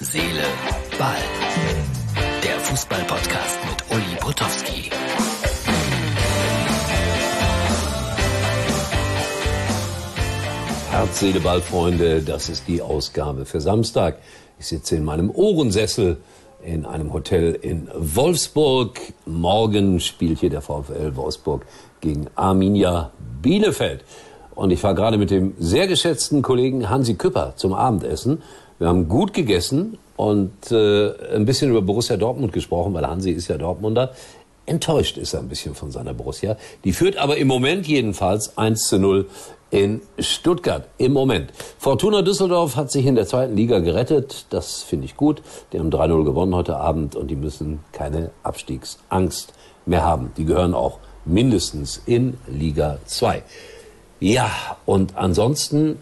Seele, Ball. Der Fußball-Podcast mit Uli Potowski. Herz, Seele, Ball, Freunde, das ist die Ausgabe für Samstag. Ich sitze in meinem Ohrensessel in einem Hotel in Wolfsburg. Morgen spielt hier der VfL Wolfsburg gegen Arminia Bielefeld. Und ich war gerade mit dem sehr geschätzten Kollegen Hansi Küpper zum Abendessen. Wir haben gut gegessen und ein bisschen über Borussia Dortmund gesprochen, weil Hansi ist ja Dortmunder. Enttäuscht ist er ein bisschen von seiner Borussia. Die führt aber im Moment jedenfalls 1:0 in Stuttgart. Im Moment. Fortuna Düsseldorf hat sich in der zweiten Liga gerettet. Das finde ich gut. Die haben 3:0 gewonnen heute Abend und die müssen keine Abstiegsangst mehr haben. Die gehören auch mindestens in Liga 2. Ja, und ansonsten,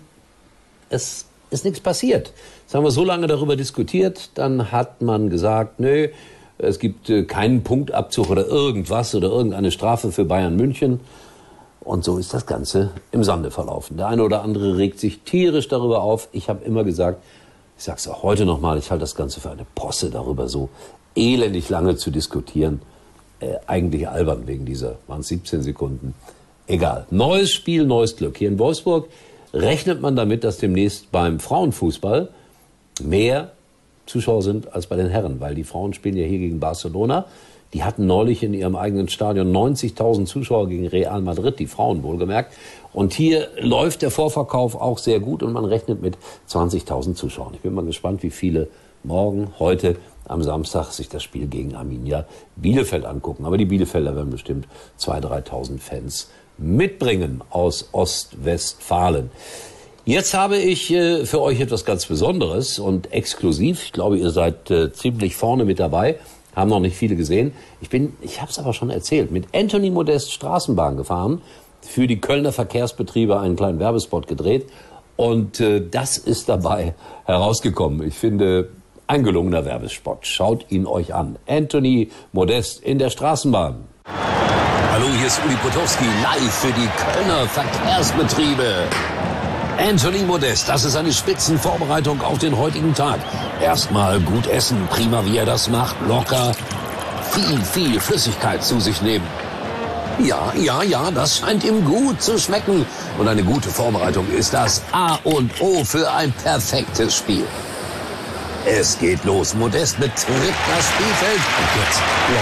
es ist nichts passiert. Jetzt haben wir so lange darüber diskutiert, dann hat man gesagt, nö, es gibt keinen Punktabzug oder irgendwas oder irgendeine Strafe für Bayern München. Und so ist das Ganze im Sande verlaufen. Der eine oder andere regt sich tierisch darüber auf. Ich habe immer gesagt, ich sage es auch heute nochmal, ich halte das Ganze für eine Posse, darüber so elendig lange zu diskutieren. Eigentlich albern wegen dieser, waren es 17 Sekunden. Egal. Neues Spiel, neues Glück. Hier in Wolfsburg rechnet man damit, dass demnächst beim Frauenfußball mehr Zuschauer sind als bei den Herren, weil die Frauen spielen ja hier gegen Barcelona. Die hatten neulich in ihrem eigenen Stadion 90.000 Zuschauer gegen Real Madrid, die Frauen wohlgemerkt. Und hier läuft der Vorverkauf auch sehr gut und man rechnet mit 20.000 Zuschauern. Ich bin mal gespannt, wie viele morgen, heute am Samstag sich das Spiel gegen Arminia Bielefeld angucken. Aber die Bielefelder werden bestimmt 2.000, 3.000 Fans mitbringen aus Ostwestfalen. Jetzt habe ich für euch etwas ganz Besonderes und exklusiv. Ich glaube, ihr seid ziemlich vorne mit dabei. Haben noch nicht viele gesehen. Ich habe es aber schon erzählt, mit Anthony Modest Straßenbahn gefahren, für die Kölner Verkehrsbetriebe einen kleinen Werbespot gedreht und das ist dabei herausgekommen. Ich finde, ein gelungener Werbespot. Schaut ihn euch an. Anthony Modest in der Straßenbahn. Hallo, hier ist Uli Potowski, live für die Kölner Verkehrsbetriebe. Anthony Modest, das ist eine Spitzenvorbereitung auf den heutigen Tag. Erstmal gut essen, prima wie er das macht, locker, viel Flüssigkeit zu sich nehmen. Ja, das scheint ihm gut zu schmecken. Und eine gute Vorbereitung ist das A und O für ein perfektes Spiel. Es geht los. Modest betritt das Spielfeld. Und jetzt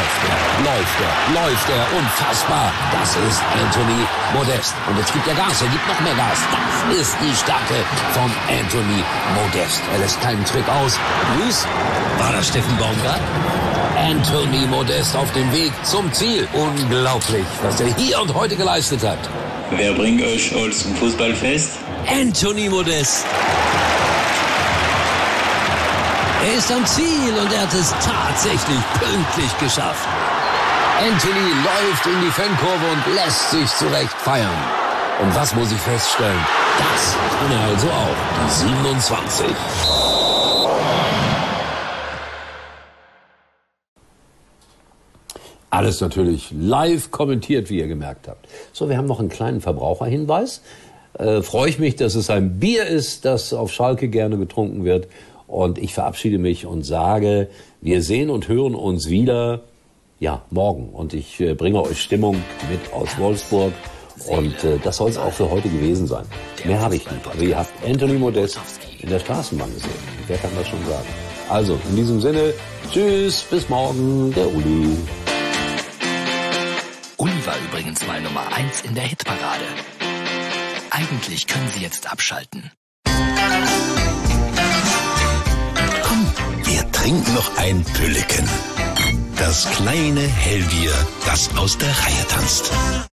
läuft er. Unfassbar. Das ist Anthony Modest. Und jetzt gibt er Gas. Er gibt noch mehr Gas. Das ist die Stärke von Anthony Modest. Er lässt keinen Trick aus. Luis, war das Steffen Baumgart? Anthony Modest auf dem Weg zum Ziel. Unglaublich, was er hier und heute geleistet hat. Wer bringt euch all zum Fußballfest? Anthony Modest. Er ist am Ziel und er hat es tatsächlich pünktlich geschafft. Anthony läuft in die Fankurve und lässt sich zurecht feiern. Und was muss ich feststellen? Das kann er also auch, die 27. Alles natürlich live kommentiert, wie ihr gemerkt habt. So, wir haben noch einen kleinen Verbraucherhinweis. Freue ich mich, dass es ein Bier ist, das auf Schalke gerne getrunken wird. Und ich verabschiede mich und sage, wir sehen und hören uns wieder, morgen. Und ich bringe euch Stimmung mit aus Wolfsburg. Und das soll es auch für heute gewesen sein. Mehr habe ich nicht. Aber ihr habt Anthony Modest in der Straßenbahn gesehen. Wer kann das schon sagen? Also, in diesem Sinne, tschüss, bis morgen, der Uli. Uli war übrigens mal Nummer 1 in der Hitparade. Eigentlich können Sie jetzt abschalten. Wir trinken noch ein Pülleken. Das kleine Hellbier, das aus der Reihe tanzt.